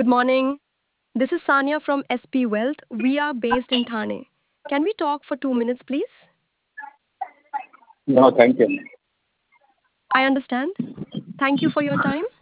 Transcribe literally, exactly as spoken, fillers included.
Good morning. This is Sanya from S P Wealth. We are based in Thane. Can we talk for two minutes, please? No, thank you. I understand. Thank you for your time.